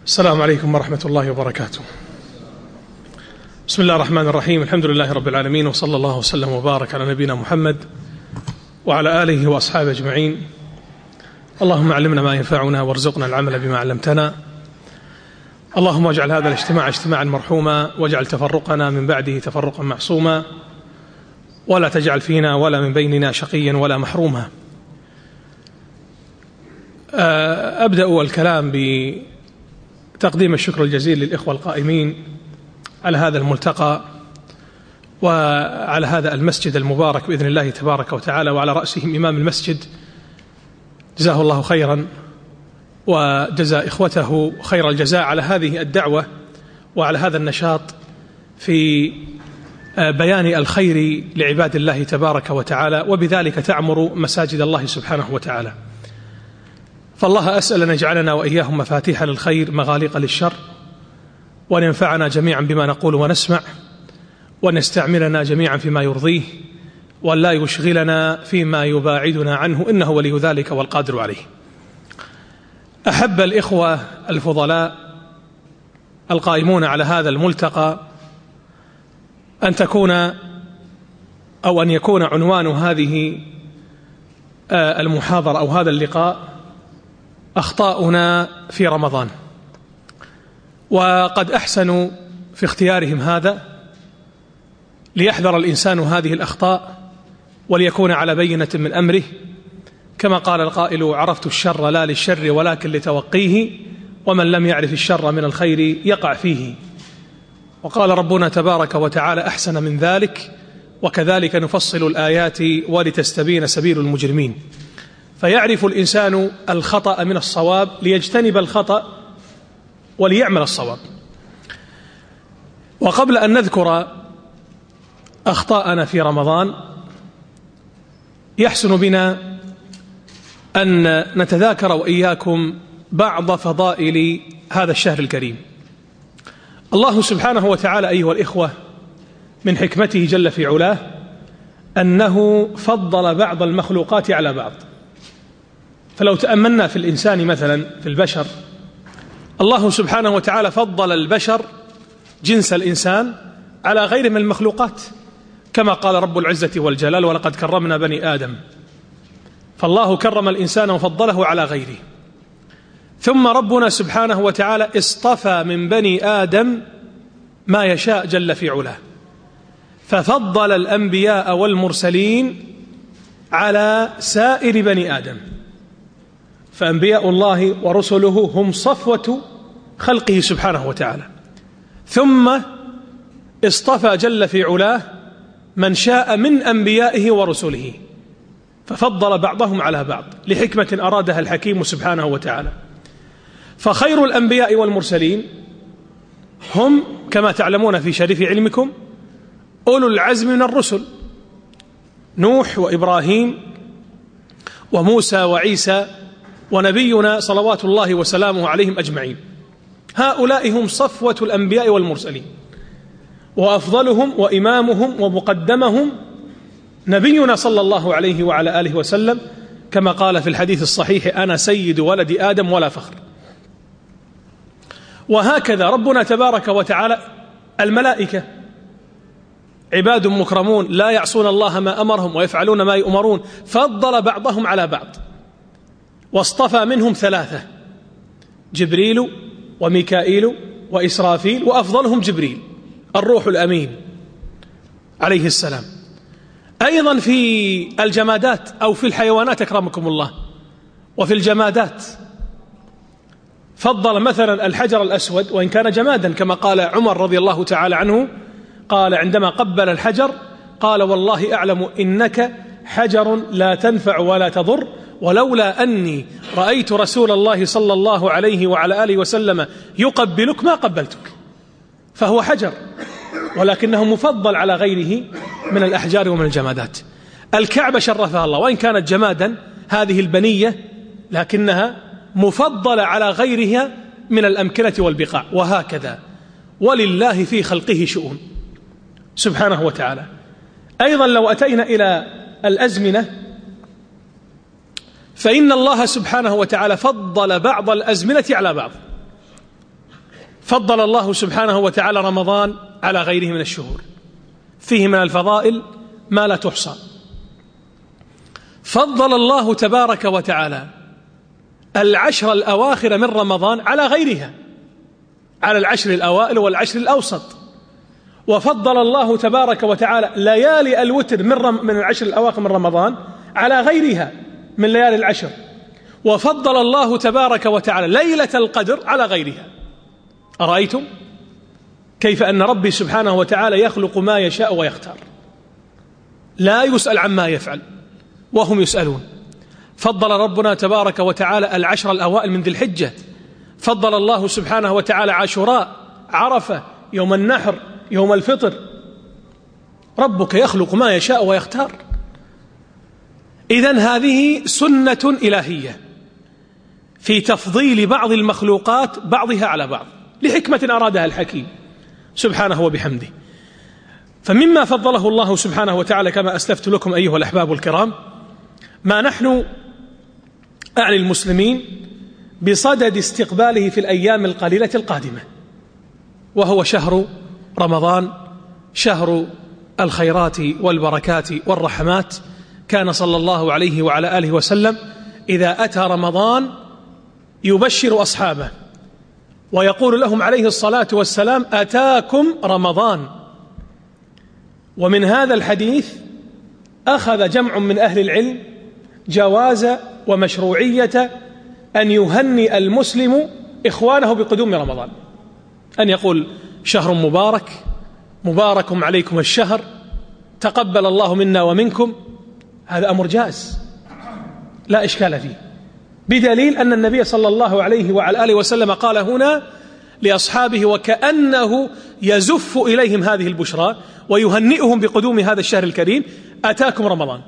السلام عليكم ورحمة الله وبركاته. بسم الله الرحمن الرحيم. الحمد لله رب العالمين، وصلى الله وسلم وبارك على نبينا محمد وعلى آله وأصحابه أجمعين. اللهم علمنا ما ينفعنا وارزقنا العمل بما علمتنا. اللهم اجعل هذا الاجتماع اجتماعا مرحوما، واجعل تفرقنا من بعده تفرقا معصوما، ولا تجعل فينا ولا من بيننا شقيا ولا محروما. أبدأ الكلام بتقديم الشكر الجزيل للإخوة القائمين على هذا الملتقى وعلى هذا المسجد المبارك بإذن الله تبارك وتعالى، وعلى رأسهم إمام المسجد جزاه الله خيرا، وجزى إخوته خير الجزاء على هذه الدعوة وعلى هذا النشاط في بيان الخير لعباد الله تبارك وتعالى، وبذلك تعمر مساجد الله سبحانه وتعالى. فالله أسأل أن يجعلنا وإياهم مفاتيح للخير مغاليق للشر، وأن ينفعنا جميعا بما نقول ونسمع، وأن يستعملنا جميعا فيما يرضيه، وأن لا يشغلنا فيما يباعدنا عنه، إنه ولي ذلك والقادر عليه. أحب الإخوة الفضلاء القائمون على هذا الملتقى أن يكون عنوان هذه المحاضرة أو هذا اللقاء أخطاؤنا في رمضان. وقد أحسنوا في اختيارهم هذا ليحذر الإنسان هذه الأخطاء وليكون على بينة من أمره، كما قال القائل: عرفت الشر لا للشر ولكن لتوقيه، ومن لم يعرف الشر من الخير يقع فيه. وقال ربنا تبارك وتعالى: أحسن من ذلك وكذلك نفصل الآيات ولتستبين سبيل المجرمين. فيعرف الإنسان الخطأ من الصواب ليجتنب الخطأ وليعمل الصواب. وقبل أن نذكر أخطاءنا في رمضان، يحسن بنا أن نتذاكر وإياكم بعض فضائل هذا الشهر الكريم. الله سبحانه وتعالى أيها الإخوة من حكمته جل في علاه أنه فضل بعض المخلوقات على بعض. فلو تأملنا في الإنسان مثلا في البشر، الله سبحانه وتعالى فضل البشر جنس الإنسان على غيره من المخلوقات، كما قال رب العزة والجلال: ولقد كرمنا بني آدم. فالله كرم الإنسان وفضله على غيره. ثم ربنا سبحانه وتعالى اصطفى من بني آدم ما يشاء جل في علاه، ففضل الأنبياء والمرسلين على سائر بني آدم. فأنبياء الله ورسله هم صفوة خلقه سبحانه وتعالى. ثم اصطفى جل في علاه من شاء من أنبيائه ورسله، ففضل بعضهم على بعض لحكمة أرادها الحكيم سبحانه وتعالى. فخير الأنبياء والمرسلين هم كما تعلمون في شريف علمكم أولو العزم من الرسل: نوح وإبراهيم وموسى وعيسى ونبينا صلوات الله وسلامه عليهم أجمعين. هؤلاء هم صفوة الأنبياء والمرسلين، وأفضلهم وإمامهم ومقدمهم نبينا صلى الله عليه وعلى آله وسلم، كما قال في الحديث الصحيح: أنا سيد ولد آدم ولا فخر. وهكذا ربنا تبارك وتعالى الملائكة عباد مكرمون لا يعصون الله ما أمرهم ويفعلون ما يؤمرون، فضل بعضهم على بعض واصطفى منهم ثلاثة: جبريل وميكائيل وإسرافيل، وأفضلهم جبريل الروح الأمين عليه السلام. أيضا في الجمادات أو في الحيوانات أكرمكم الله، وفي الجمادات فضل مثلا الحجر الأسود وإن كان جمادا، كما قال عمر رضي الله تعالى عنه، قال عندما قبل الحجر: قال والله أعلم إنك حجر لا تنفع ولا تضر، ولولا أني رأيت رسول الله صلى الله عليه وعلى آله وسلم يقبلك ما قبلتك. فهو حجر ولكنه مفضل على غيره من الأحجار ومن الجمادات. الكعبة شرفها الله وإن كانت جمادا، هذه البنية، لكنها مفضلة على غيرها من الأمكنة والبقاع. وهكذا ولله في خلقه شؤون سبحانه وتعالى. أيضا لو أتينا إلى الأزمنة، فإن الله سبحانه وتعالى فضل بعض الأزمنة على بعض. فضل الله سبحانه وتعالى رمضان على غيره من الشهور، فيه من الفضائل ما لا تحصى. فضل الله تبارك وتعالى العشر الأواخر من رمضان على غيرها، على العشر الأوائل والعشر الأوسط. وفضل الله تبارك وتعالى ليالي الوتر من العشر الأواخر من رمضان على غيرها من ليالي العشر. وفضل الله تبارك وتعالى ليلة القدر على غيرها. أرأيتم كيف أن ربي سبحانه وتعالى يخلق ما يشاء ويختار، لا يسأل عما يفعل وهم يسألون. فضل ربنا تبارك وتعالى العشر الأوائل من ذي الحجة، فضل الله سبحانه وتعالى عاشوراء، عرفة، يوم النحر، يوم الفطر. ربك يخلق ما يشاء ويختار. إذن هذه سنة إلهية في تفضيل بعض المخلوقات بعضها على بعض لحكمة أرادها الحكيم سبحانه وبحمده. فمما فضله الله سبحانه وتعالى كما أسلفت لكم أيها الأحباب الكرام ما نحن أعني المسلمين بصدد استقباله في الأيام القليلة القادمة، وهو شهر رمضان، شهر الخيرات والبركات والرحمات. كان صلى الله عليه وعلى آله وسلم إذا أتى رمضان يبشر أصحابه ويقول لهم عليه الصلاة والسلام: أتاكم رمضان. ومن هذا الحديث أخذ جمع من أهل العلم جواز ومشروعية أن يهنئ المسلم إخوانه بقدوم رمضان، أن يقول: شهر مبارك، مبارك عليكم الشهر، تقبل الله منا ومنكم. هذا أمر جائز لا إشكال فيه، بدليل أن النبي صلى الله عليه وعلى آله وسلم قال هنا لأصحابه وكأنه يزف إليهم هذه البشرى ويهنئهم بقدوم هذا الشهر الكريم: أتاكم رمضان.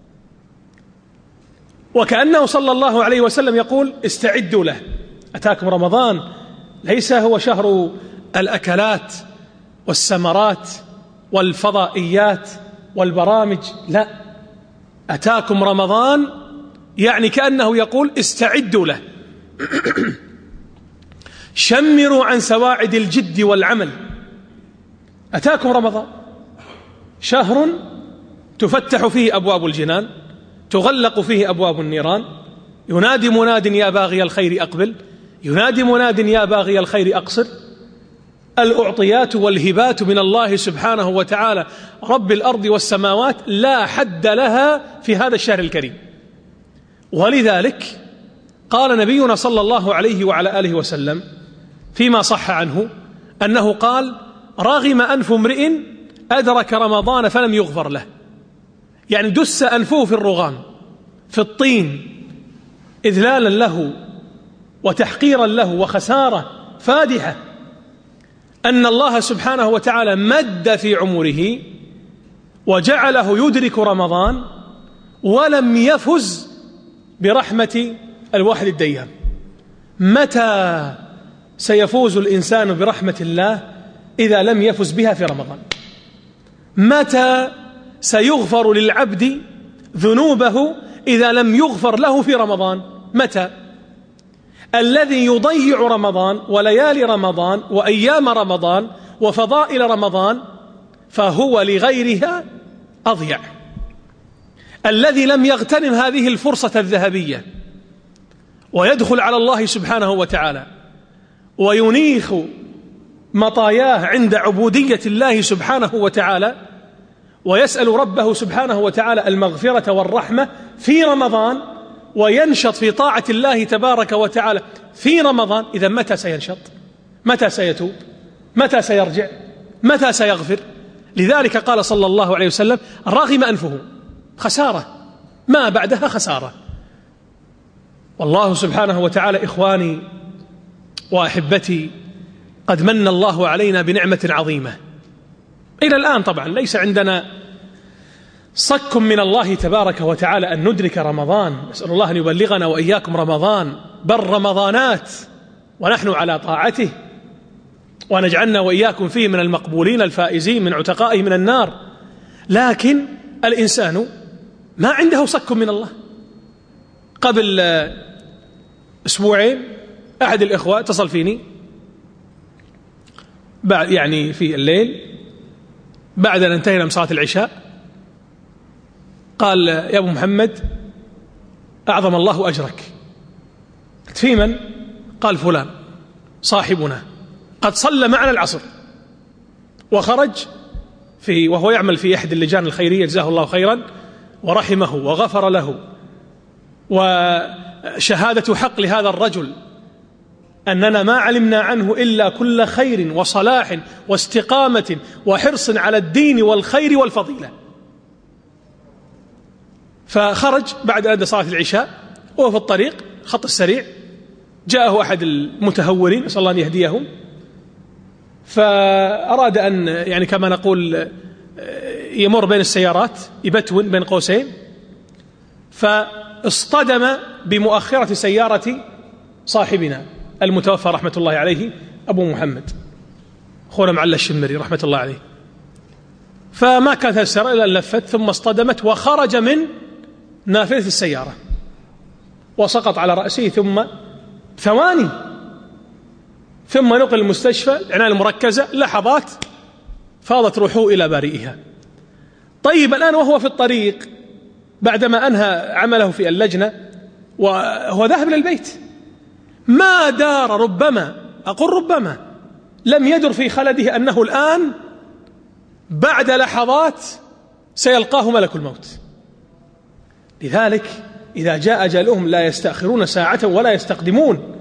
وكأنه صلى الله عليه وسلم يقول: استعدوا له. أتاكم رمضان ليس هو شهر الأكلات والسمرات والفضائيات والبرامج، لا، أتاكم رمضان يعني كأنه يقول: استعدوا له، شمروا عن سواعد الجد والعمل. أتاكم رمضان شهر تفتح فيه أبواب الجنان، تغلق فيه أبواب النيران، ينادي مناد: يا باغي الخير أقبل، ينادي مناد: يا باغي الخير أقصر. الأعطيات والهبات من الله سبحانه وتعالى رب الأرض والسماوات لا حد لها في هذا الشهر الكريم. ولذلك قال نبينا صلى الله عليه وعلى آله وسلم فيما صح عنه أنه قال: رغم أنف امرئ أدرك رمضان فلم يغفر له. يعني دس أنفه في الرغام، في الطين، إذلالا له وتحقيرا له وخسارة فادحة أن الله سبحانه وتعالى مد في عمره وجعله يدرك رمضان ولم يفز برحمة الواحد الديان. متى سيفوز الإنسان برحمة الله إذا لم يفز بها في رمضان؟ متى سيغفر للعبد ذنوبه إذا لم يغفر له في رمضان؟ متى؟ الذي يضيع رمضان وليالي رمضان وأيام رمضان وفضائل رمضان فهو لغيرها أضيع. الذي لم يغتنم هذه الفرصة الذهبية ويدخل على الله سبحانه وتعالى وينيخ مطاياه عند عبودية الله سبحانه وتعالى ويسأل ربه سبحانه وتعالى المغفرة والرحمة في رمضان وينشط في طاعة الله تبارك وتعالى في رمضان، إذا متى سينشط؟ متى سيتوب؟ متى سيرجع؟ متى سيغفر؟ لذلك قال صلى الله عليه وسلم: رغم أنفه، خسارة ما بعدها خسارة. والله سبحانه وتعالى إخواني وأحبتي قد من الله علينا بنعمة عظيمة. إلى الآن طبعا ليس عندنا صك من الله تبارك وتعالى أن ندرك رمضان، نسأل الله أن يبلغنا وإياكم رمضان بل رمضانات ونحن على طاعته، ونجعلنا وإياكم فيه من المقبولين الفائزين من عتقائه من النار. لكن الإنسان ما عنده صك من الله. قبل أسبوعين أحد الإخوة اتصل فيني يعني في الليل بعد أن انتهينا من صلاة العشاء قال: يا أبو محمد أعظم الله أجرك. في من؟ قال: فلان صاحبنا قد صلى معنا العصر وخرج وهو يعمل في أحد اللجان الخيرية جزاه الله خيرا ورحمه وغفر له. وشهادة حق لهذا الرجل أننا ما علمنا عنه إلا كل خير وصلاح واستقامة وحرص على الدين والخير والفضيلة. فخرج بعد أداء صلاة العشاء وهو في الطريق خط السريع جاءه أحد المتهورين نسأل الله أن يهديهم، فأراد أن يعني كما نقول يمر بين السيارات يبتون بين قوسين، فاصطدم بمؤخرة سيارة صاحبنا المتوفى رحمة الله عليه أبو محمد أخونا معلى الشمري رحمة الله عليه. فما كانت السيارة إلا أن لفت ثم اصطدمت وخرج من نافذة السيارة وسقط على رأسه، ثم ثواني ثم نقل المستشفى العناية المركزة، لحظات فاضت روحه إلى بارئها. طيب الآن وهو في الطريق بعدما أنهى عمله في اللجنة وهو ذاهب للبيت ما دار ربما لم يدر في خلده أنه الآن بعد لحظات سيلقاه ملك الموت. لذلك إذا جاء أجلهم لا يستأخرون ساعة ولا يستقدمون.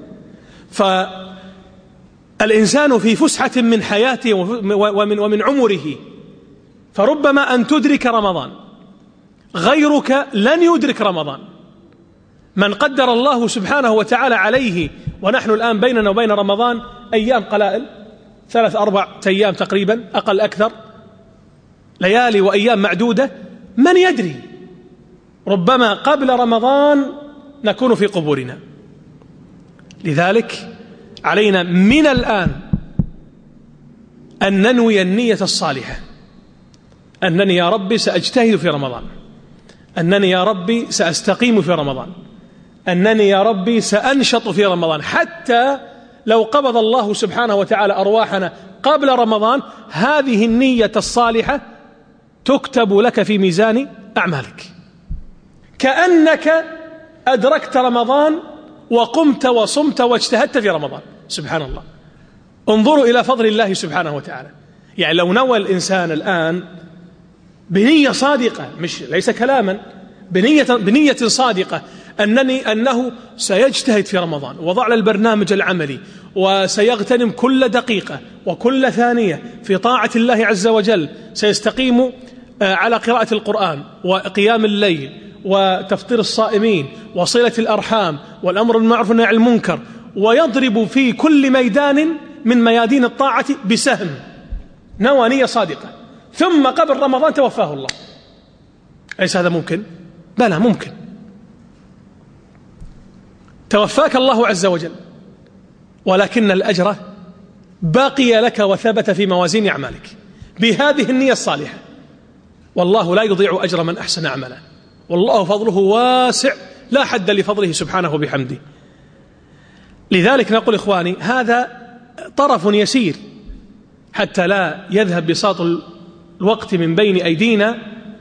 فالإنسان في فسحة من حياته ومن عمره، فربما أن تدرك رمضان، غيرك لن يدرك رمضان. من قدر الله سبحانه وتعالى عليه ونحن الآن بيننا وبين رمضان أيام قلائل 3-4 أيام تقريبا أقل أكثر، ليالي وأيام معدودة، من يدري ربما قبل رمضان نكون في قبورنا. لذلك علينا من الآن أن ننوي النية الصالحة، أنني يا ربي سأجتهد في رمضان، أنني يا ربي سأستقيم في رمضان، أنني يا ربي سأنشط في رمضان، حتى لو قبض الله سبحانه وتعالى أرواحنا قبل رمضان هذه النية الصالحة تكتب لك في ميزان أعمالك، كأنك أدركت رمضان وقمت وصمت واجتهدت في رمضان. سبحان الله، انظروا إلى فضل الله سبحانه وتعالى. يعني لو نوى الإنسان الآن بنية صادقة، ليس كلاما، بنية صادقة أنه سيجتهد في رمضان وضع البرنامج العملي وسيغتنم كل دقيقة وكل ثانية في طاعة الله عز وجل، سيستقيم على قراءة القرآن وقيام الليل وتفطير الصائمين وصلة الأرحام والأمر بالمعروف والنهي عن المنكر، ويضرب في كل ميدان من ميادين الطاعة بسهم، نوى نية صادقة، ثم قبل رمضان توفاه الله. أليس هذا ممكن؟ بلى ممكن. توفاك الله عز وجل، ولكن الأجر باقي لك وثبت في موازين أعمالك بهذه النية الصالحة. والله لا يضيع أجر من أحسن عملا، والله فضله واسع لا حد لفضله سبحانه وبحمده. لذلك نقول إخواني هذا طرف يسير حتى لا يذهب بساط الوقت من بين أيدينا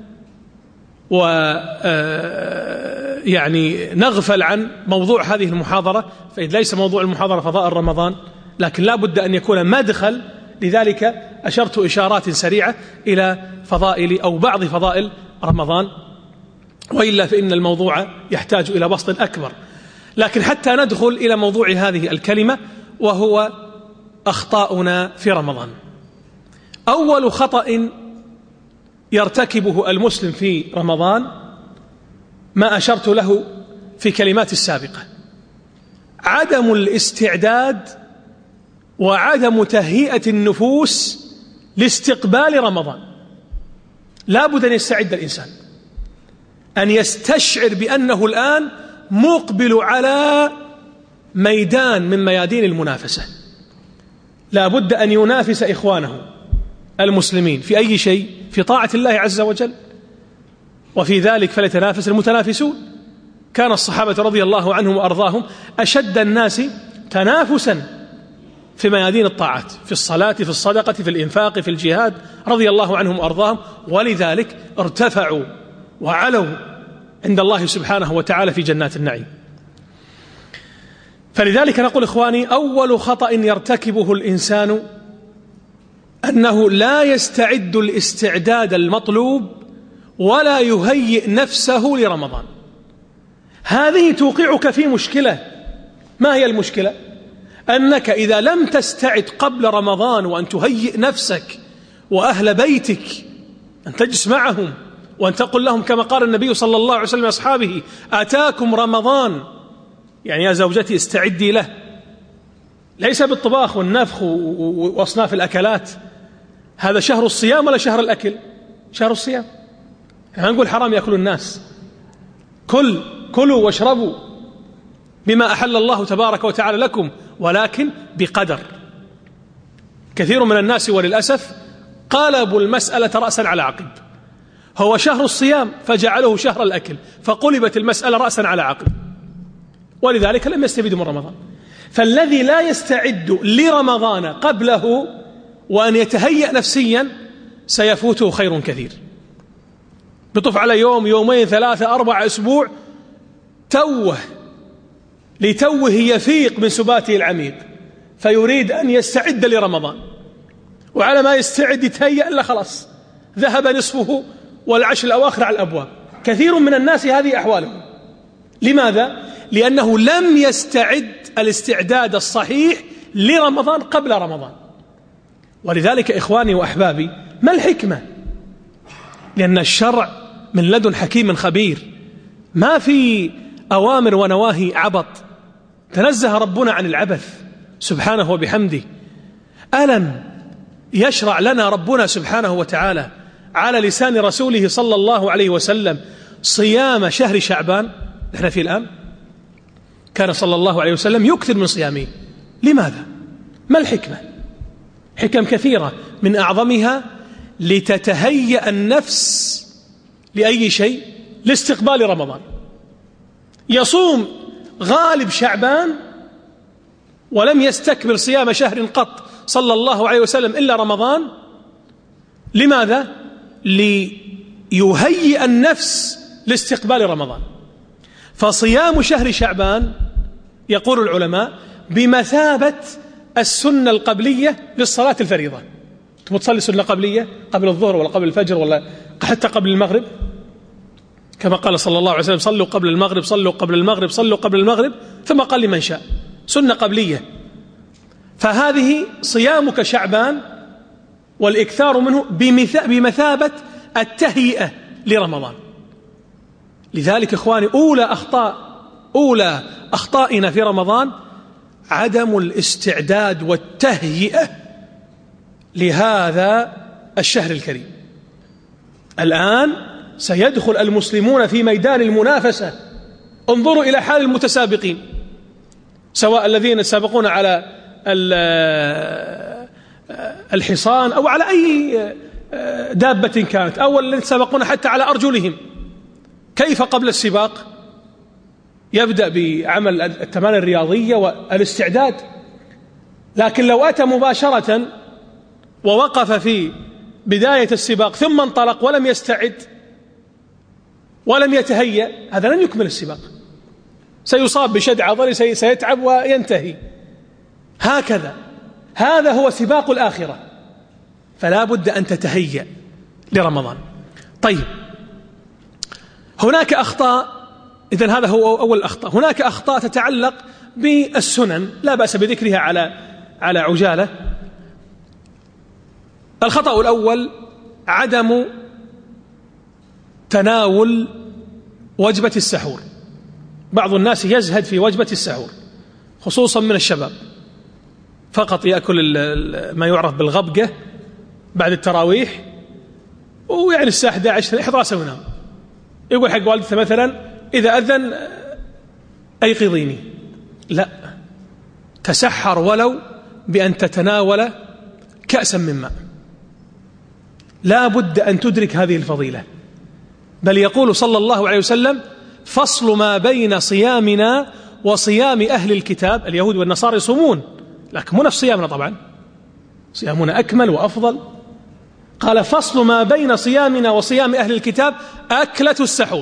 يعني نغفل عن موضوع هذه المحاضرة، فإذ ليس موضوع المحاضرة فضائل رمضان، لكن لا بد أن يكون مدخل. لذلك أشرت إشارات سريعة إلى فضائل أو بعض فضائل رمضان، وإلا فإن الموضوع يحتاج إلى بسط أكبر. لكن حتى ندخل إلى موضوع هذه الكلمة، وهو أخطاؤنا في رمضان. أول خطأ يرتكبه المسلم في رمضان ما أشرت له في كلمات السابقة: عدم الاستعداد وعدم تهيئة النفوس لاستقبال رمضان. لا بد أن يستعد الإنسان، أن يستشعر بأنه الآن مقبل على ميدان من ميادين المنافسة. لا بد أن ينافس إخوانه المسلمين في أي شيء، في طاعة الله عز وجل، وفي ذلك فليتنافس المتنافسون. كان الصحابة رضي الله عنهم وأرضاهم أشد الناس تنافسا في ميادين الطاعات، في الصلاة، في الصدقة، في الإنفاق، في الجهاد، رضي الله عنهم وأرضاهم، ولذلك ارتفعوا وعلوا عند الله سبحانه وتعالى في جنات النعيم. فلذلك نقول إخواني: أول خطأ يرتكبه الإنسان أنه لا يستعد الاستعداد المطلوب ولا يهيئ نفسه لرمضان. هذه توقعك في مشكلة. ما هي المشكلة؟ أنك إذا لم تستعد قبل رمضان وأن تهيئ نفسك وأهل بيتك، أن تجلس معهم وأن تقول لهم كما قال النبي صلى الله عليه وسلم لأصحابه: أتاكم رمضان، يعني يا زوجتي استعدي له، ليس بالطباخ والنفخ وأصناف الأكلات. هذا شهر الصيام ولا شهر الأكل؟ شهر الصيام. يعني نقول حرام يأكل الناس، كلوا واشربوا بما أحل الله تبارك وتعالى لكم، ولكن بقدر. كثير من الناس وللأسف قلبوا المسألة رأسا على عقب. هو شهر الصيام فجعله شهر الأكل، فقلبت المسألة رأسا على عقب، ولذلك لم يستفيدوا من رمضان. فالذي لا يستعد لرمضان قبله وأن يتهيأ نفسيا سيفوته خير كثير. بطف على يوم، يومين، 3، 4 أسبوع، لتوه يفيق من سباته العميق، فيريد أن يستعد لرمضان، وعلى ما يستعد يتهيأ إلا خلاص ذهب نصفه والعشر الأواخر على الأبواب. كثير من الناس هذه أحوالهم. لماذا؟ لأنه لم يستعد الاستعداد الصحيح لرمضان قبل رمضان. ولذلك إخواني وأحبابي، ما الحكمة؟ لأن الشرع من لدن حكيم خبير، ما في أوامر ونواهي عبط، تنزه ربنا عن العبث سبحانه وبحمده. ألم يشرع لنا ربنا سبحانه وتعالى على لسان رسوله صلى الله عليه وسلم صيام شهر شعبان نحن فيه الآن؟ كان صلى الله عليه وسلم يكثر من صيامه. لماذا؟ ما الحكمة؟ حكم كثيرة، من أعظمها لتتهيأ النفس لأي شيء، لاستقبال رمضان. يصوم غالب شعبان ولم يستكمل صيام شهر قط صلى الله عليه وسلم إلا رمضان. لماذا؟ ليهيئ النفس لاستقبال رمضان. فصيام شهر شعبان يقول العلماء بمثابة السنة القبلية للصلاة الفريضة. تبغى تصلي سنة قبلية قبل الظهر ولا قبل الفجر ولا حتى قبل المغرب، كما قال صلى الله عليه وسلم: صلوا قبل المغرب، صلوا قبل المغرب، صلوا قبل المغرب، ثم قال لمن شاء، سنة قبلية. فهذه صيامك شعبان والإكثار منه بمثابة التهيئة لرمضان. لذلك إخواني، أولى أخطائنا في رمضان عدم الاستعداد والتهيئة لهذا الشهر الكريم. الآن سيدخل المسلمون في ميدان المنافسة. انظروا إلى حال المتسابقين، سواء الذين يتسابقون على الحصان أو على أي دابة كانت، أو الذين يتسابقون حتى على أرجلهم. كيف قبل السباق؟ يبدأ بعمل التمارين الرياضية والاستعداد، لكن لو أتى مباشرة ووقف في بداية السباق ثم انطلق ولم يستعد ولم يتهيأ، هذا لن يكمل السباق، سيصاب بشد عضلي، سيتعب وينتهي. هكذا هذا هو سباق الآخرة، فلا بد أن تتهيأ لرمضان. طيب، هناك أخطاء. إذن هذا هو أول أخطاء. هناك أخطاء تتعلق بالسنن لا بأس بذكرها على عجالة. الخطأ الأول عدم تناول وجبة السحور. بعض الناس يزهد في وجبة السحور، خصوصا من الشباب، فقط يأكل ما يعرف بالغبقة بعد التراويح، ويعني الساعة 11 يحط راسه وينام، يقول حق والدته مثلا: إذا أذن أيقظيني. لا، تسحر ولو بأن تتناول كأسا من ماء. لا بد أن تدرك هذه الفضيلة. بل يقول صلى الله عليه وسلم: فصل ما بين صيامنا وصيام أهل الكتاب، اليهود والنصارى يصومون لكن مو نفس صيامنا طبعا، صيامنا أكمل وأفضل. قال فصل ما بين صيامنا وصيام أهل الكتاب أكلة السحور.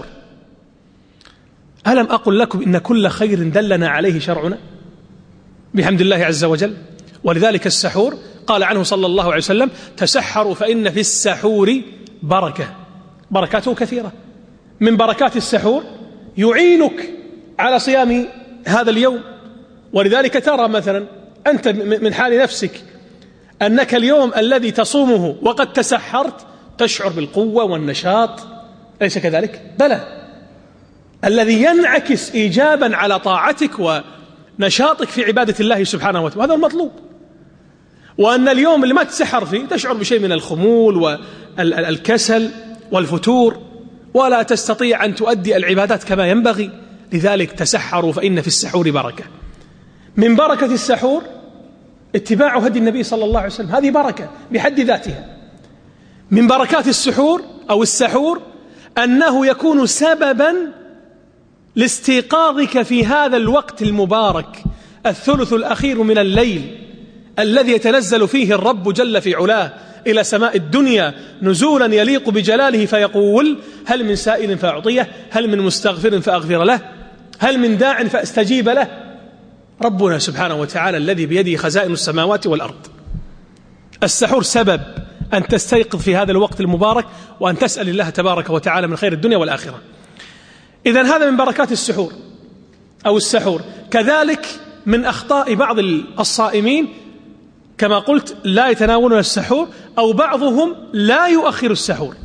ألم أقل لكم إن كل خير دلنا عليه شرعنا بحمد الله عز وجل؟ ولذلك السحور قال عنه صلى الله عليه وسلم تسحروا فإن في السحور بركة، بركاته كثيرة. من بركات السحور يعينك على صيام هذا اليوم. ولذلك ترى مثلا أنت من حال نفسك أنك اليوم الذي تصومه وقد تسحرت تشعر بالقوة والنشاط، أليس كذلك؟ بلى، الذي ينعكس إيجابا على طاعتك ونشاطك في عبادة الله سبحانه وتعالى، هذا المطلوب. وأن اليوم اللي ما تسحر فيه تشعر بشيء من الخمول والكسل والفتور، ولا تستطيع أن تؤدي العبادات كما ينبغي. لذلك تسحروا فإن في السحور بركة. من بركة السحور اتباع هدي النبي صلى الله عليه وسلم، هذه بركة بحد ذاتها. من بركات السحور أو السحور أنه يكون سببا لاستيقاظك في هذا الوقت المبارك، الثلث الأخير من الليل الذي يتنزل فيه الرب جل في علاه إلى سماء الدنيا نزولا يليق بجلاله، فيقول هل من سائل فأعطيه، هل من مستغفر فأغفر له، هل من داع فأستجيب له. ربنا سبحانه وتعالى الذي بيده خزائن السماوات والأرض. السحور سبب أن تستيقظ في هذا الوقت المبارك وأن تسأل الله تبارك وتعالى من خير الدنيا والآخرة. إذن هذا من بركات السحور أو السحور. كذلك من أخطاء بعض الصائمين كما قلت لا يتناولون السحور، أو بعضهم لا يؤخر السحور.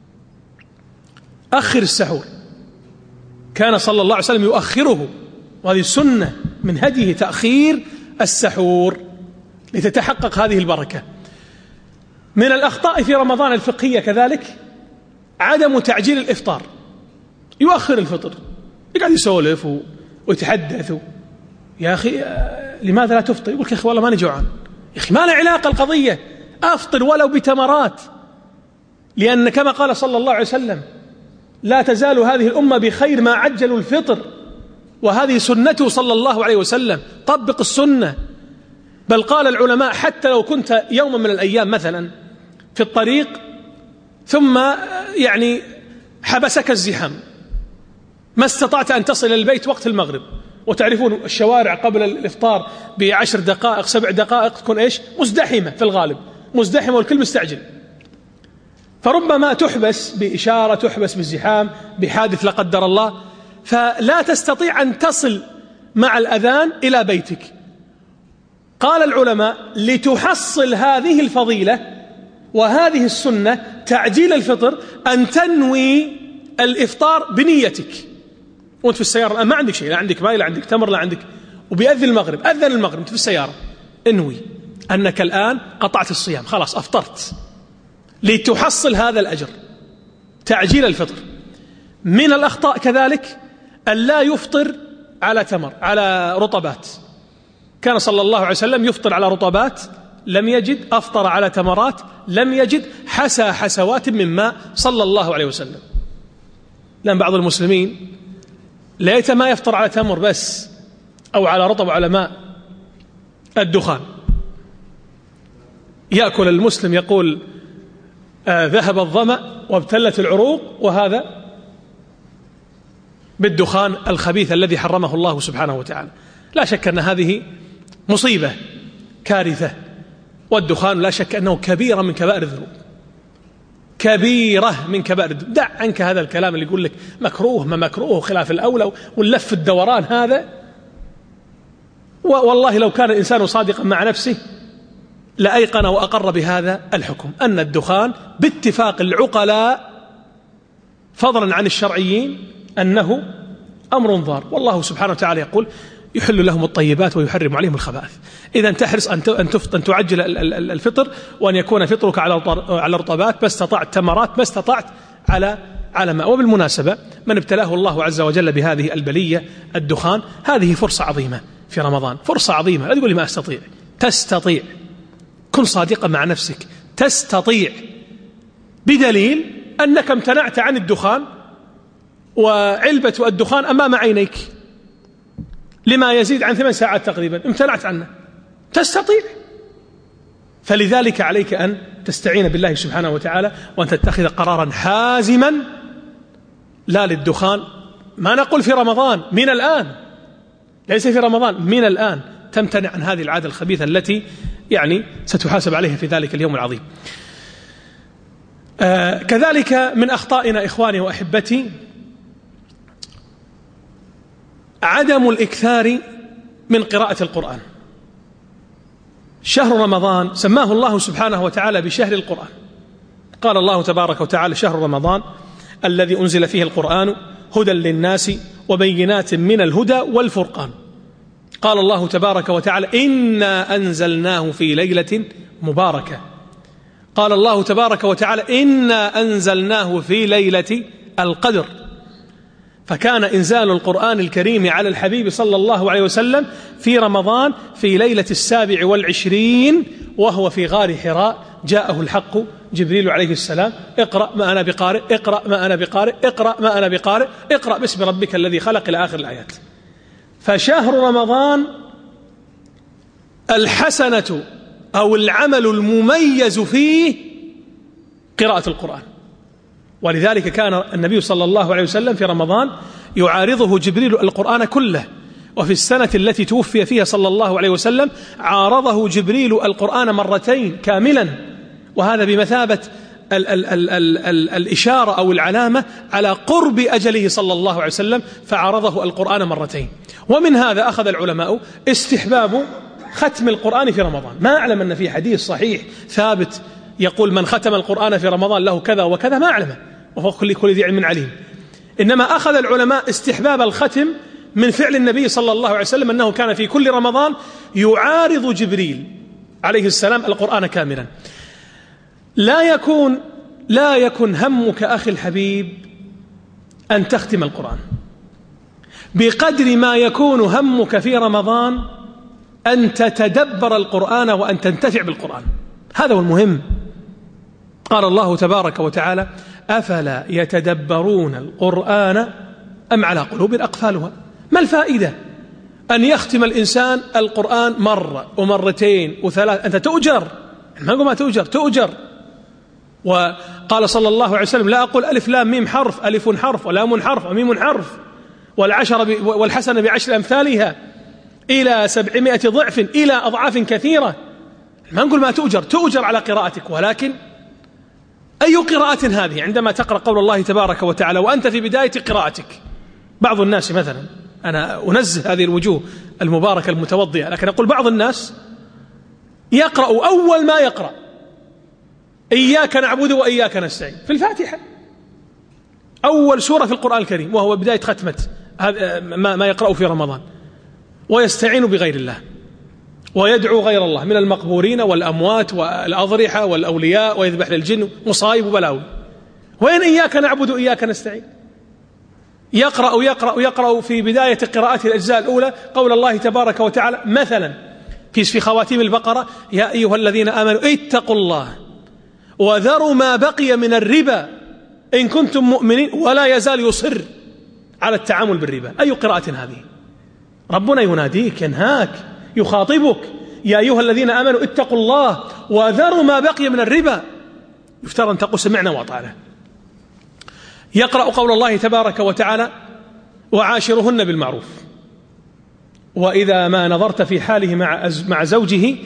أخر السحور، كان صلى الله عليه وسلم يؤخره، وهذه سنة من هديه تأخير السحور لتتحقق هذه البركة. من الأخطاء في رمضان الفقهية كذلك عدم تعجيل الإفطار، يؤخر الفطر، يقعد يسولف ويتحدث. يا أخي لماذا لا تفطر؟ يقول يا أخي والله ماني جوعان. يا أخي ما له علاقة القضية، أفطر ولو بتمرات، لأن كما قال صلى الله عليه وسلم لا تزال هذه الأمة بخير ما عجلوا الفطر، وهذه سنته صلى الله عليه وسلم، طبق السنة. بل قال العلماء حتى لو كنت يوما من الأيام مثلا في الطريق ثم يعني حبسك الزحام، ما استطعت أن تصل إلى البيت وقت المغرب، وتعرفون الشوارع قبل الإفطار ب10 دقائق 7 دقائق تكون إيش؟ مزدحمة في الغالب، مزدحمة والكل مستعجل، فربما تحبس بإشارة، تحبس بالزحام، بحادث لا قدر الله، فلا تستطيع أن تصل مع الأذان إلى بيتك. قال العلماء لتحصل هذه الفضيلة وهذه السنة تعجيل الفطر أن تنوي الإفطار بنيتك وأنت في السيارة، ما عندك شيء، لا عندك ماء لا عندك تمر لا عندك، وبيأذن المغرب، أذن المغرب أنت في السيارة، انوي أنك الآن قطعت الصيام، خلاص أفطرت، لتحصل هذا الأجر، تعجيل الفطر. من الأخطاء كذلك أن لا يفطر على تمر، على رطبات. كان صلى الله عليه وسلم يفطر على رطبات لم يجد، أفطر على تمرات لم يجد، حسى حسوات من ماء صلى الله عليه وسلم. لأن بعض المسلمين ليت ما يفطر على تمر بس أو على رطب على ماء، الدخان. يأكل المسلم يقول ذهب الظمأ وابتلت العروق، وهذا بالدخان الخبيث الذي حرمه الله سبحانه وتعالى. لا شك أن هذه مصيبة كارثة، والدخان لا شك أنه كبيرة من كبائر الذنوب، كبيرة من كبائر الذنوب. دع عنك هذا الكلام اللي يقول لك مكروه ما مكروه خلاف الأولى واللف الدوران هذا. والله لو كان الإنسان صادقا مع نفسه لأيقن وأقر بهذا الحكم، أن الدخان باتفاق العقلاء فضلا عن الشرعيين أنه أمر ضار. والله سبحانه وتعالى يقول يحل لهم الطيبات ويحرم عليهم الخبائث. إذا تحرص أن تعجل الفطر، وأن يكون فطرك على رطبات، ما استطعت تمرات، ما استطعت على ماء. وبالمناسبة من ابتلاه الله عز وجل بهذه البلية الدخان، هذه فرصة عظيمة في رمضان، فرصة عظيمة. لا تقول لي ما أستطيع، تستطيع، كن صادقا مع نفسك، تستطيع، بدليل أنك امتنعت عن الدخان وعلبة الدخان أمام عينيك لما يزيد عن 8 ساعات تقريبا، امتنعت عنه، تستطيع. فلذلك عليك أن تستعين بالله سبحانه وتعالى وأن تتخذ قرارا حازما لا للدخان. ما نقول في رمضان، من الآن، ليس في رمضان، من الآن تمتنع عن هذه العادة الخبيثة التي يعني ستحاسب عليها في ذلك اليوم العظيم. كذلك من أخطائنا إخواني وأحبتي عدم الإكثار من قراءة القرآن. شهر رمضان سماه الله سبحانه وتعالى بشهر القرآن. قال الله تبارك وتعالى: شهر رمضان الذي أنزل فيه القرآن هدى للناس وبينات من الهدى والفرقان. قال الله تبارك وتعالى: إنا أنزلناه في ليلة مباركة. قال الله تبارك وتعالى: إنا أنزلناه في ليلة القدر. فكان إنزال القرآن الكريم على الحبيب صلى الله عليه وسلم في رمضان في ليلة 27 وهو في غار حراء. جاءه الحق جبريل عليه السلام: اقرأ ما أنا بقارئ، اقرأ ما أنا بقارئ، اقرأ ما أنا بقارئ، اقرأ باسم ربك الذي خلق، إلى آخر الآيات. فشهر رمضان الحسنة أو العمل المميز فيه قراءة القرآن. ولذلك كان النبي صلى الله عليه وسلم في رمضان يعارضه جبريل القرآن كله. وفي السنة التي توفي فيها صلى الله عليه وسلم عارضه جبريل القرآن مرتين كاملا، وهذا بمثابة الإشارة أو العلامة على قرب أجله صلى الله عليه وسلم، فعارضه القرآن مرتين. ومن هذا أخذ العلماء استحباب ختم القرآن في رمضان. ما أعلم أن في حديث صحيح ثابت يقول من ختم القرآن في رمضان له كذا وكذا، ما أعلمه، وفوق كل ذي علم عليم. إنما أخذ العلماء استحباب الختم من فعل النبي صلى الله عليه وسلم، أنه كان في كل رمضان يعارض جبريل عليه السلام القرآن كاملا. لا يكن همك أخي الحبيب أن تختم القرآن، بقدر ما يكون همك في رمضان أن تتدبر القرآن وأن تنتفع بالقرآن. هذا هو المهم. قال الله تبارك وتعالى: أفلا يتدبرون القرآن أم على قلوب أقفالها. ما الفائدة أن يختم الإنسان القرآن مرة ومرتين وثلاث؟ أنت تؤجر، ما أقول ما تؤجر. وقال صلى الله عليه وسلم: لا أقول ألف لام ميم حرف، ألف حرف ولام حرف وميم حرف، والحسنة بعشر أمثالها إلى 700 ضعف، إلى أضعاف كثيرة. ما نقول ما تؤجر على قراءتك، ولكن أي قراءة هذه عندما تقرأ قول الله تبارك وتعالى وأنت في بداية قراءتك؟ بعض الناس مثلا، أنا أنزه هذه الوجوه المباركة المتوضئة، لكن أقول بعض الناس يقرأ أول ما يقرأ إياك نعبد وإياك نستعين في الفاتحة، أول سورة في القرآن الكريم، وهو بداية ختمة ما يقرأ في رمضان، ويستعين بغير الله ويدعو غير الله من المقبورين والأموات والأضرحة والأولياء، ويذبح للجن، مصائب وبلاوي. وين إياك نعبد وإياك نستعين؟ يقرأ في بداية قراءة الأجزاء الأولى قول الله تبارك وتعالى مثلا في خواتيم البقرة: يا أيها الذين آمنوا اتقوا الله وذروا ما بقي من الربا إن كنتم مؤمنين، ولا يزال يصر على التعامل بالربا. أي قراءة هذه؟ ربنا يناديك، ينهاك، يخاطبك: يا أيها الذين آمنوا اتقوا الله وذروا ما بقي من الربا. يفترض أن تقول سمعنا وأطعنا. يقرأ قول الله تبارك وتعالى: وعاشرهن بالمعروف. وإذا ما نظرت في حاله مع زوجه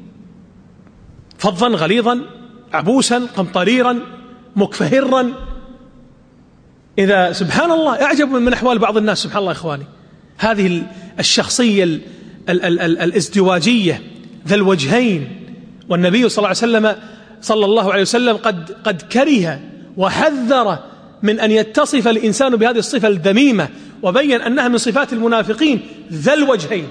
فظا غليظا عبوسا قمطريرا مكفهرا، إذا سبحان الله أعجب من أحوال بعض الناس. سبحان الله إخواني، هذه الشخصية الازدواجية ذا الوجهين. والنبي صلى الله عليه وسلم قد كره وحذر من أن يتصف الإنسان بهذه الصفة الذميمة، وبين أنها من صفات المنافقين، ذا الوجهين.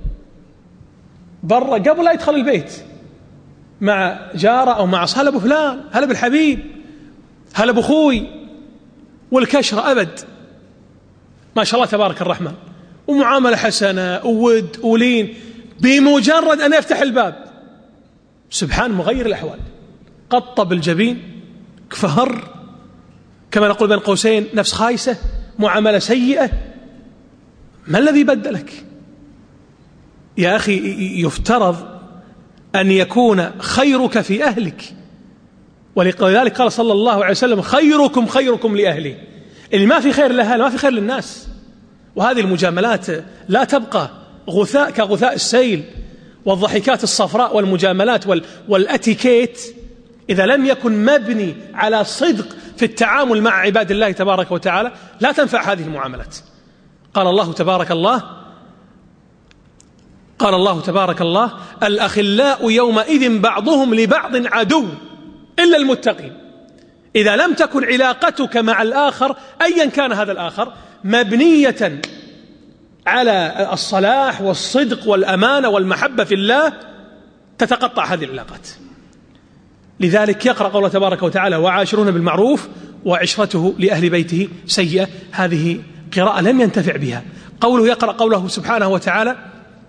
برا قبل لا يدخل البيت مع جارة أو مع هلا أبو فلان، هلا بالحبيب، هلا بأخوي، والكشرة أبد، ما شاء الله تبارك الرحمن، ومعاملة حسنة وود ولين. بمجرد أن يفتح الباب سبحان مغير الأحوال، قطب الجبين، كفهر، كما نقول بين قوسين نفس خايسة، معاملة سيئة. ما الذي بدلك يا أخي؟ يفترض أن يكون خيرك في أهلك، ولذلك قال صلى الله عليه وسلم خيركم خيركم لأهله. اللي ما في خير لها ما في خير للناس. وهذه المجاملات لا تبقى غثاء كغثاء السيل، والضحكات الصفراء والمجاملات والأتيكيت إذا لم يكن مبني على صدق في التعامل مع عباد الله تبارك وتعالى لا تنفع هذه المعاملات. قال الله تبارك الله الأخلاء يومئذ بعضهم لبعض عدو إلا المتقين. إذا لم تكن علاقتك مع الآخر أيا كان هذا الآخر مبنية على الصلاح والصدق والأمانة والمحبة في الله تتقطع هذه العلاقات. لذلك يقرأ قوله تبارك وتعالى وعاشرون بالمعروف وعشرته لأهل بيته سيئة. هذه قراءة لم ينتفع بها. قوله يقرأ قوله سبحانه وتعالى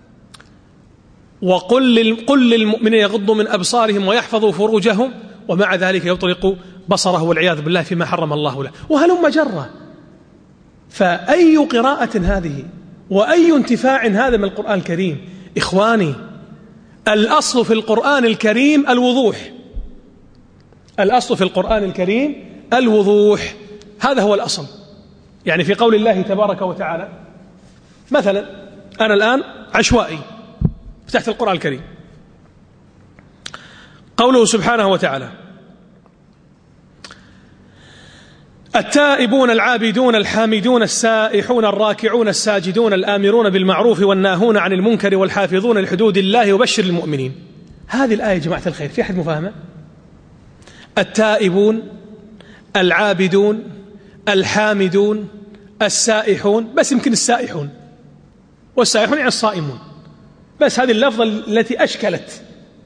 قل للمؤمنين يغضوا من أبصارهم ويحفظوا فروجهم ومع ذلك يطلق بصره والعياذ بالله فيما حرم الله له، وهلم جرة. فأي قراءة هذه وأي انتفاع هذا من القرآن الكريم؟ إخواني، الأصل في القرآن الكريم الوضوح. الأصل في القرآن الكريم الوضوح، هذا هو الأصل. يعني في قول الله تبارك وتعالى مثلا أنا الآن عشوائي فتحت القرآن الكريم، قوله سبحانه وتعالى التائبون العابدون الحامدون السائحون الراكعون الساجدون الآمرون بالمعروف والناهون عن المنكر والحافظون لحدود الله وبشر المؤمنين. هذه الآية يا جماعة الخير في أحد مفاهمة؟ التائبون العابدون الحامدون السائحون، بس يمكن السائحون، والسائحون يعني الصائمون، بس هذه اللفظة التي أشكلت.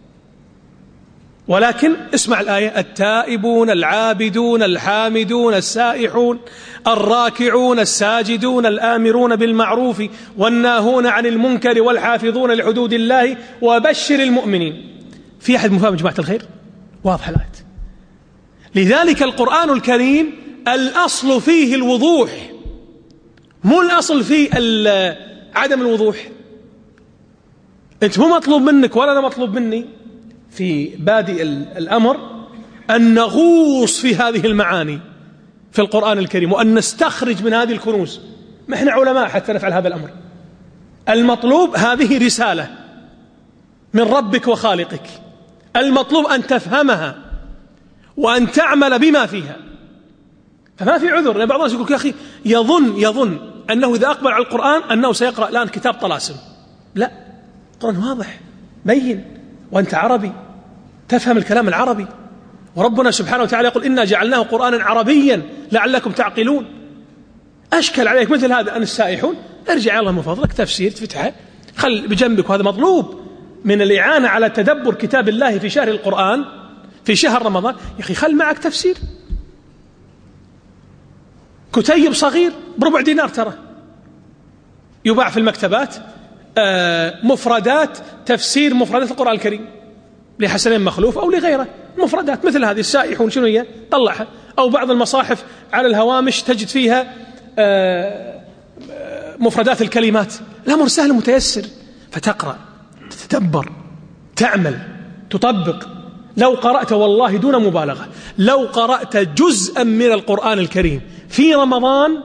ولكن اسمع الآية التائبون العابدون الحامدون السائحون الراكعون الساجدون الآمرون بالمعروف والناهون عن المنكر والحافظون لحدود الله وبشر المؤمنين. في أحد مفاهم جماعة الخير؟ واضح الآية. لذلك القرآن الكريم الأصل فيه الوضوح، مو الأصل فيه عدم الوضوح. أنت مو مطلوب منك ولا أنا مطلوب مني في بادئ الأمر أن نغوص في هذه المعاني في القرآن الكريم وأن نستخرج من هذه الكنوز. ما إحنا علماء حتى نفعل هذا الأمر. المطلوب هذه رسالة من ربك وخالقك، المطلوب أن تفهمها وأن تعمل بما فيها. فما في عذر. لأن بعض الناس يقول يا أخي يظن أنه إذا أقبل على القرآن أنه سيقرأ الآن كتاب طلاسم. لا، القرآن واضح بين، وأنت عربي تفهم الكلام العربي، وربنا سبحانه وتعالى يقول إنا جعلناه قرآنا عربيا لعلكم تعقلون. أشكل عليك مثل هذا أن السائحون، ارجع الله من فضلك تفسير تفتحه خل بجنبك، وهذا مطلوب من الإعانة على تدبر كتاب الله في شهر القرآن في شهر رمضان. يا أخي خل معك تفسير، كتيب صغير بربع دينار ترى يباع في المكتبات، مفردات تفسير مفردات القرآن الكريم لحسنين مخلوف أو لغيره، مفردات مثل هذه السائحون شنو هي طلعها، أو بعض المصاحف على الهوامش تجد فيها مفردات الكلمات. الأمر سهل متيسر، فتقرأ تتدبر تعمل تطبق. لو قرأت والله دون مبالغة لو قرأت جزءا من القرآن الكريم في رمضان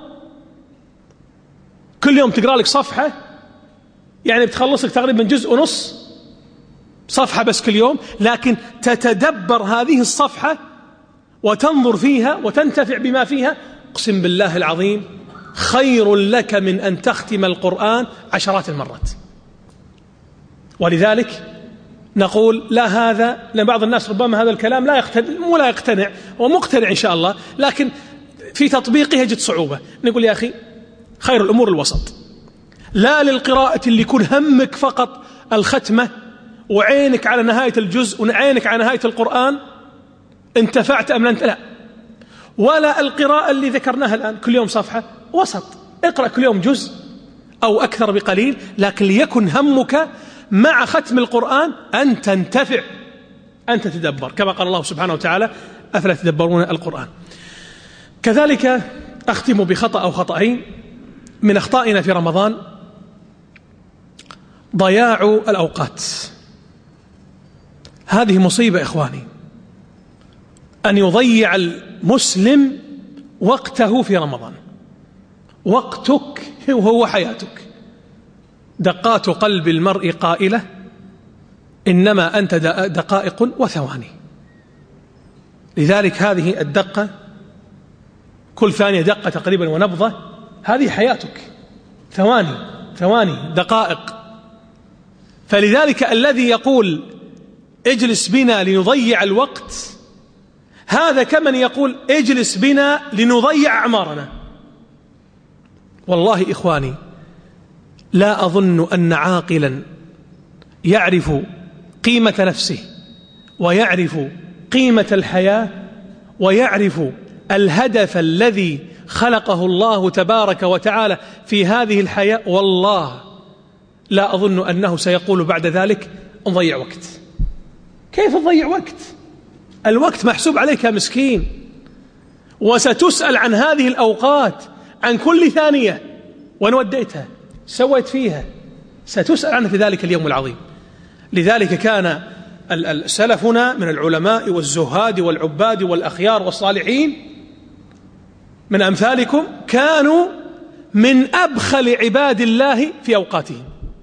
كل يوم تقرأ لك صفحة، يعني بتخلصك تقريبا جزء ونص صفحة بس كل يوم، لكن تتدبر هذه الصفحة وتنظر فيها وتنتفع بما فيها، اقسم بالله العظيم خير لك من أن تختم القرآن عشرات المرات. ولذلك نقول لا هذا، لأن بعض الناس ربما هذا الكلام لا يقتنع ومقتنع إن شاء الله، لكن في تطبيقه يجد صعوبة. نقول يا أخي خير الأمور الوسط، لا للقراءة اللي يكون همك فقط الختمة وعينك على نهاية الجزء وعينك على نهاية القرآن انتفعت أم لن، لا، ولا القراءة اللي ذكرناها الآن كل يوم صفحة، وسط، اقرأ كل يوم جزء أو أكثر بقليل، لكن ليكن همك مع ختم القرآن أن تنتفع أن تتدبر، كما قال الله سبحانه وتعالى أفلا تدبرون القرآن. كذلك أختم بخطأ أو خطأين من أخطائنا في رمضان: ضياع الأوقات. هذه مصيبة إخواني، أن يضيع المسلم وقته في رمضان. وقتك وهو حياتك. دقات قلب المرء قائلة إنما أنت دقائق وثواني. لذلك هذه الدقة كل ثانية دقة تقريبا ونبضة، هذه حياتك، ثواني دقائق. فلذلك الذي يقول اجلس بنا لنضيع الوقت، هذا كمن يقول اجلس بنا لنضيع أعمارنا. والله إخواني لا أظن أن عاقلا يعرف قيمة نفسه ويعرف قيمة الحياة ويعرف الهدف الذي خلقه الله تبارك وتعالى في هذه الحياة، والله لا أظن أنه سيقول بعد ذلك نضيع وقت. كيف تضيع وقت؟ الوقت محسوب عليك يا مسكين، وستسأل عن هذه الأوقات، عن كل ثانية وين وديتها، سويت فيها، ستسأل عنها في ذلك اليوم العظيم. لذلك كان سلفنا من العلماء والزهاد والعباد والأخيار والصالحين من أمثالكم كانوا من أبخل عباد الله في أوقاتهم،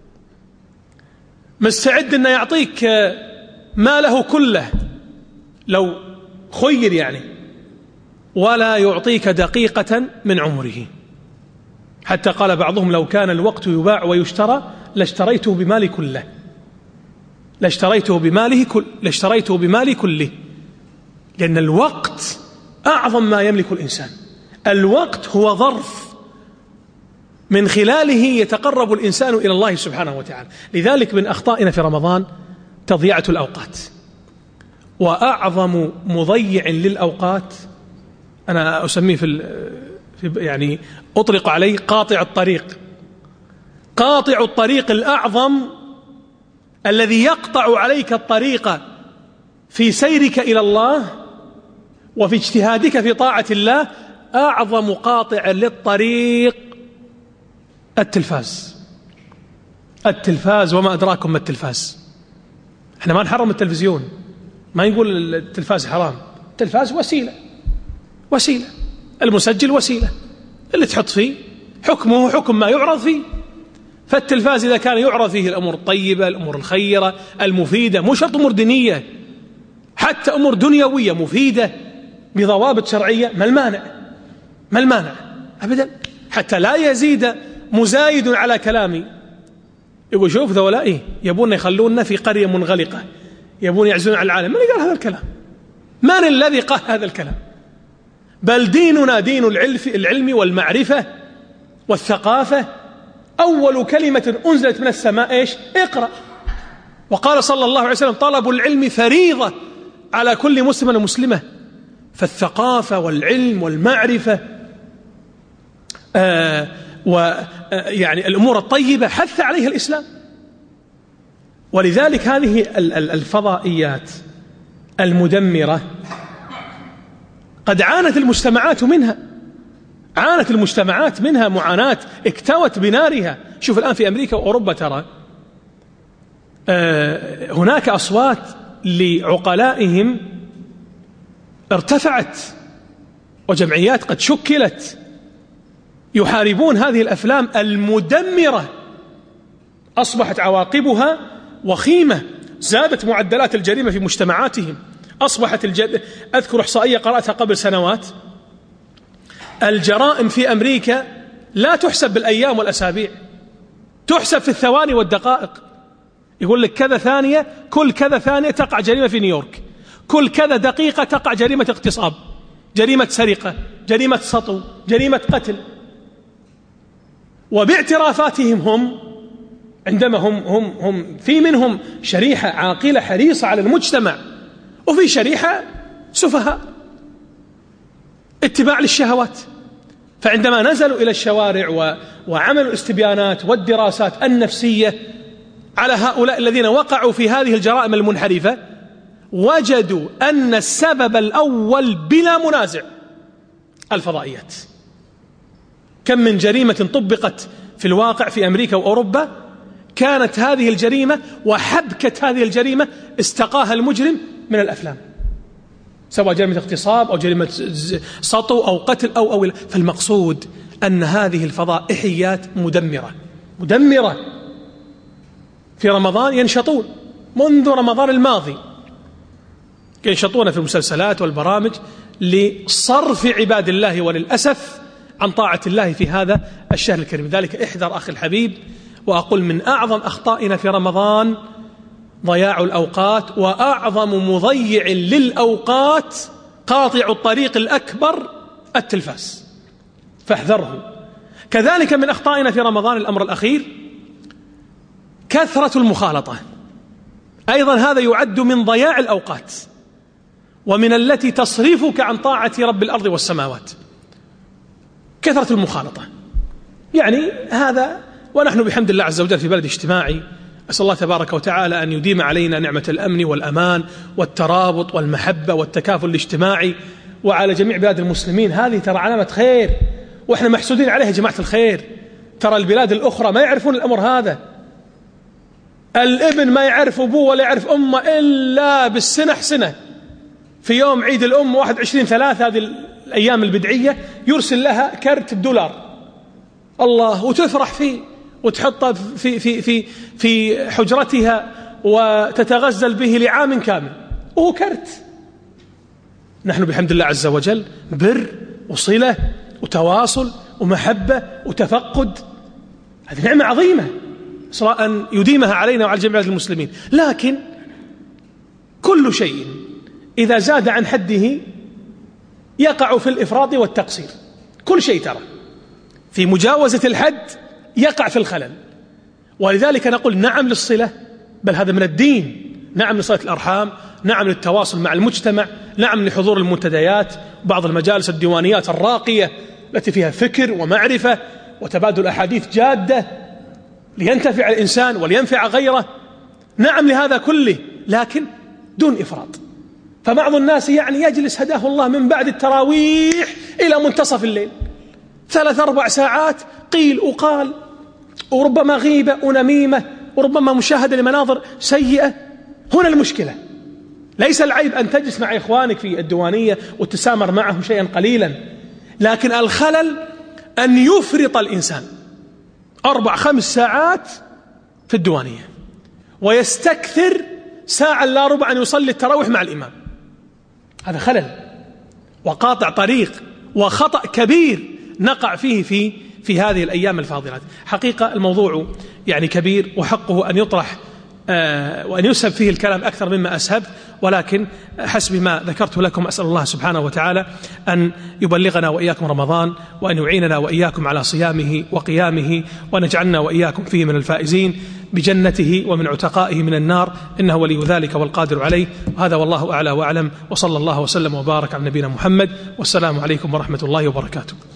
مستعد أن يعطيك ماله كله لو خير يعني، ولا يعطيك دقيقة من عمره. حتى قال بعضهم لو كان الوقت يباع ويشترى لاشتريته بمالي كله، لاشتريته بمالي كله، لأن الوقت أعظم ما يملك الإنسان. الوقت هو ظرف من خلاله يتقرب الإنسان إلى الله سبحانه وتعالى. لذلك من أخطائنا في رمضان تضييع الأوقات. وأعظم مضيع للأوقات أنا أسميه يعني أطلق عليه قاطع الطريق. قاطع الطريق الأعظم الذي يقطع عليك الطريق في سيرك إلى الله وفي اجتهادك في طاعة الله، أعظم قاطع للطريق التلفاز. وما أدراكم ما التلفاز. احنا ما نحرم التلفزيون، ما نقول التلفاز حرام، التلفاز وسيلة، المسجل وسيلة، اللي تحط فيه حكمه حكم ما يعرض فيه. فالتلفاز إذا كان يعرض فيه الأمور الطيبة، الأمور الخيرة المفيدة، مو شرط أمور دينية، حتى أمور دنيوية مفيدة بضوابط شرعية، ما المانع أبدا. حتى لا يزيد مزايد على كلامي يقول شوف ذولا يبون يخلوننا في قرية منغلقة، يبون يعزون على العالم. من قال هذا الكلام؟ من الذي قال هذا الكلام؟ بل ديننا دين العلم والمعرفة والثقافة. أول كلمة أنزلت من السماء اقرأ. وقال صلى الله عليه وسلم طلب العلم فريضة على كل مسلم ومسلمة. فالثقافة والعلم والمعرفة ويعني الأمور الطيبة حث عليها الإسلام. ولذلك هذه الفضائيات المدمرة قد عانت المجتمعات منها معاناة اكتوت بنارها. شوف الآن في أمريكا وأوروبا ترى هناك أصوات لعقلائهم ارتفعت، وجمعيات قد شكلت يحاربون هذه الأفلام المدمرة. أصبحت عواقبها وخيمة، زادت معدلات الجريمة في مجتمعاتهم. أصبحت أذكر إحصائية قرأتها قبل سنوات، الجرائم في أمريكا لا تحسب بالأيام والأسابيع، تحسب في الثواني والدقائق. يقول لك كذا ثانية، كل كذا ثانية تقع جريمة في نيويورك، كل كذا دقيقة تقع جريمة اغتصاب، جريمة سرقة، جريمة سطو، جريمة قتل. وباعترافاتهم هم عندما هم في منهم شريحة عاقلة حريصة على المجتمع، وفي شريحة سفهاء اتباع للشهوات. فعندما نزلوا إلى الشوارع وعملوا الاستبيانات والدراسات النفسية على هؤلاء الذين وقعوا في هذه الجرائم المنحرفة، وجدوا أن السبب الأول بلا منازع الفضائيات. كم من جريمة طبقت في الواقع في أمريكا وأوروبا كانت هذه الجريمة وحبكة هذه الجريمة استقاها المجرم من الأفلام، سواء جريمة اغتصاب أو جريمة سطو أو قتل أو فالمقصود أن هذه الفضائحيات مدمرة. في رمضان ينشطون منذ رمضان الماضي، ينشطون في المسلسلات والبرامج لصرف عباد الله وللأسف عن طاعة الله في هذا الشهر الكريم. ذلك احذر أخي الحبيب، وأقول من أعظم أخطائنا في رمضان ضياع الأوقات، وأعظم مضيع للأوقات قاطع الطريق الأكبر التلفاز، فاحذره. كذلك من أخطائنا في رمضان الأمر الأخير كثرة المخالطة، أيضا هذا يعد من ضياع الأوقات ومن التي تصرفك عن طاعة رب الأرض والسماوات. كثرة المخالطة يعني هذا، ونحن بحمد الله عز وجل في بلد اجتماعي، أسأل الله تبارك وتعالى أن يديم علينا نعمة الأمن والأمان والترابط والمحبة والتكافل الاجتماعي وعلى جميع بلاد المسلمين. هذه ترى علامة خير وإحنا محسودين عليها يا جماعة الخير. ترى البلاد الأخرى ما يعرفون الأمر هذا، الابن ما يعرف أبوه ولا يعرف أمه إلا بالسنة حسنة. في يوم عيد الأم 21/3 هذه الأيام البدعية يرسل لها كرت $1 الله، وتفرح فيه وتحطه في حجرتها وتتغزل به لعام كامل وهو كرت. نحن بحمد الله عز وجل بر وصلة وتواصل ومحبة وتفقد، هذه نعمة عظيمة صراحة أن يديمها علينا وعلى جميع المسلمين. لكن كل شيء إذا زاد عن حده يقع في الإفراط والتقصير، كل شيء ترى في مجاوزة الحد يقع في الخلل. ولذلك نقول نعم للصلة، بل هذا من الدين، نعم لصلة الأرحام، نعم للتواصل مع المجتمع، نعم لحضور المنتديات، بعض المجالس الديوانيات الراقية التي فيها فكر ومعرفة وتبادل أحاديث جادة لينتفع الإنسان ولينفع غيره. نعم لهذا كله، لكن دون إفراط. فبعض الناس يجلس هداه الله من بعد التراويح إلى منتصف الليل 3-4 ساعات قيل وقال، وربما غيبة ونميمة، وربما مشاهدة لمناظر سيئة. هنا المشكلة، ليس العيب أن تجلس مع إخوانك في الديوانية وتسامر معهم شيئا قليلا، لكن الخلل أن يفرط الإنسان 4-5 ساعات في الديوانية ويستكثر ساعة إلا ربع أن يصلي التراويح مع الإمام. هذا خلل وقاطع طريق وخطأ كبير نقع فيه في هذه الأيام الفاضلات. حقيقة الموضوع كبير وحقه أن يطرح وأن يسهب فيه الكلام أكثر مما أسهبت، ولكن حسب ما ذكرت لكم أسأل الله سبحانه وتعالى أن يبلغنا وإياكم رمضان، وأن يعيننا وإياكم على صيامه وقيامه، ونجعلنا وإياكم فيه من الفائزين بجنته ومن عتقائه من النار، إنه ولي ذلك والقادر عليه. وهذا والله أعلى وأعلم، وصلى الله وسلم وبارك على نبينا محمد، والسلام عليكم ورحمة الله وبركاته.